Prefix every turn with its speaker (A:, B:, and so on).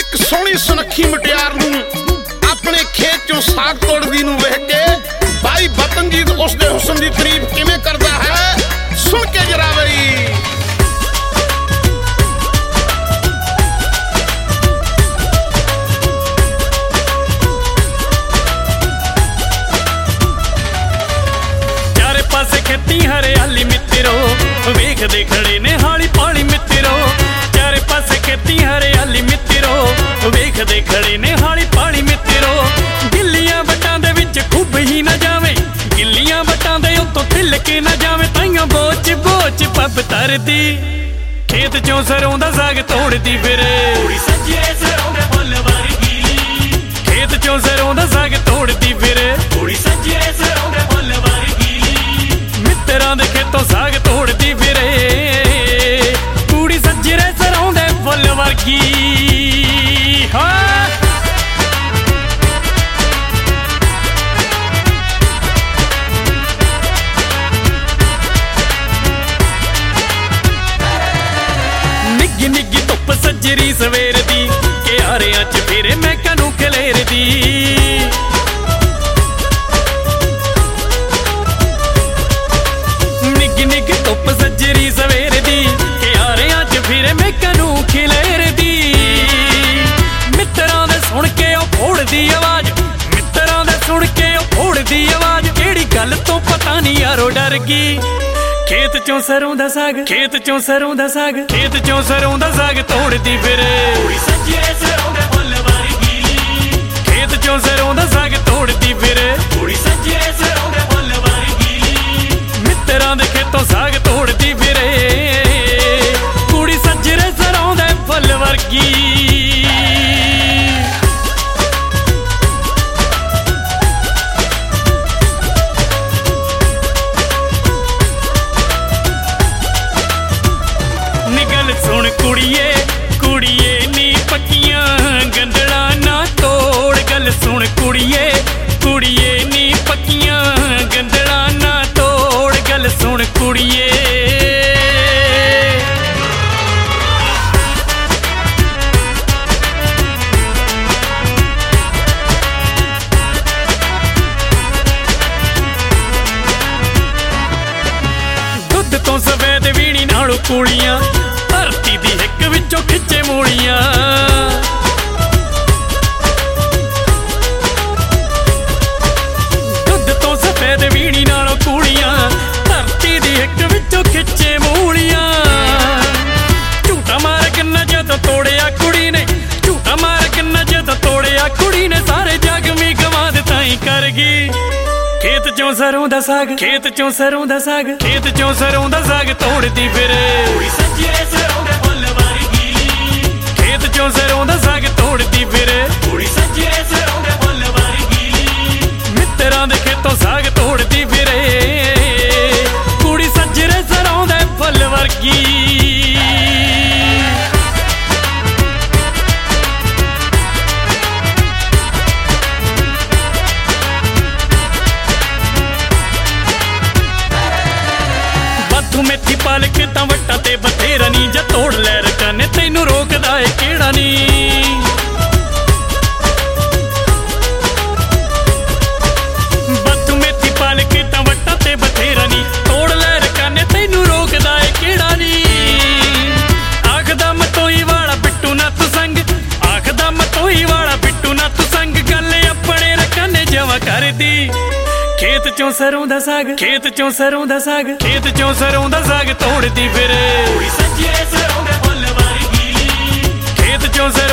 A: एक सोहनी सुनखी मुटियार नूं अपने खेत चों साग तोड़दी नूं वेख के भाई बतनजीत उसदे हुस्न दी तारीफ किवें करदा है, सुन के जरा बरी।
B: खेती हरियाली मित्रो वेखदे खड़े ने हाली पाली मित्रो, चारे पासे खेती हरियाली मित्रो वेखदे खड़े ने हाली पाली मित्रो। गिल्लियां बटां दे विच खुब ही ना जावे, गिल्लियां बटां दे उत्तों थिल के ना जावे, ताइयों बोच बोच पब तरदी खेत चों सरों दा साग तोड़दी फिरे, कुड़ी सज्जे सरों दे फुल वर्गी खेत चों सरों दा साग तोड़दी फिरे, कुड़ी सज्जे सरों दे फुल वर्गी मित्तरां दे खेतों साग तोड़दी फिरे, कुड़ी सज्जरे सरों दे फुल वर्गी। हाँ निग्गी निग्गी धुप सज्जरी सवेर दी क्यारियां च फिरे महकां नूं खलेरदी, धुप सज्जरी सवेर दी क्यारियां च फिरे महकां नूं खलेरदी। मित्तरां दे सुण के ओ फोड़दी आवाज, मित्तरां दे सुण के ओ फोड़दी आवाज, केड़ी गल तो पता नहीं यारो डर गई। खेत चों सरों दा साग, खेत चों सरों दा साग, खेत चों सरों दा साग तोड़दी फिरे, कुड़ी सज्जे सरों दे फुल वर्गी खेत चों सरों दा साग तोड़दी फिरे, कुड़ी सज्जे सरों दे फुल वर्गी मित्तरां दे खेतों साग तोड़दी फिरे, कुड़ी सज्जरे सरों दे फुल वर्गी। निगल सुन कुड़िए कुड़िए नी पक्कियां गंदड़ा ना तोड़, गल सुन कुड़िए कुड़िए नी पक्कियां गंदड़ा ना तोड़, गल सुन कुड़िए। दुध तो सफेद वीणी नालों कूड़ियां धरती दी हिक विचों खिच्चे मूड़ियां, दुध तो सफेद वीणी नालों कूड़ियां धरती दी हिक विचों खिच्चे मूड़ियां। झूठा मार गन्ना जदों तोड़िया कुड़ी ने, झूठा मार गन्ना जदों तोड़िया कुड़ी ने, सारे जग में गवा दिता ही कर गई। खेत चों सरों दा साग, खेत चों सरों दा साग, खेत चों सरों दा साग तोड़दी फिरे, कुड़ी सज्जे सरों दे फुल वर्गी खेत चों सरों दा साग तोड़दी फिरे, कुड़ी सज्जे सरों दे फुल वर्गी मित्तरां दे खेतों साग तोड़दी फिरे, कुड़ी सज्जरे सरों दे फुल वर्गी। मेथी पालक तां वट्टा ते बथेरा नी, जा तोड़ लै रकाने तैनू रोकदा है केड़ा नी। बत्थू मेथी पालक तां वट्टा ते बथेरा नी, तोड़ लै रकाने तैनू रोकदा है केड़ा नी। आखदा मतोई वाला बिट्टू ना तू संग, आखदा मतोई वाला बिट्टू ना तू संग, गल अपने रकाने जवा करदी। खेत चों सरों दा साग, खेत चों सरों दा साग, खेत चों सरों दा साग तोड़दी फिरे, कुड़ी सज्जे सरों दे फुल वर्गी खेत चों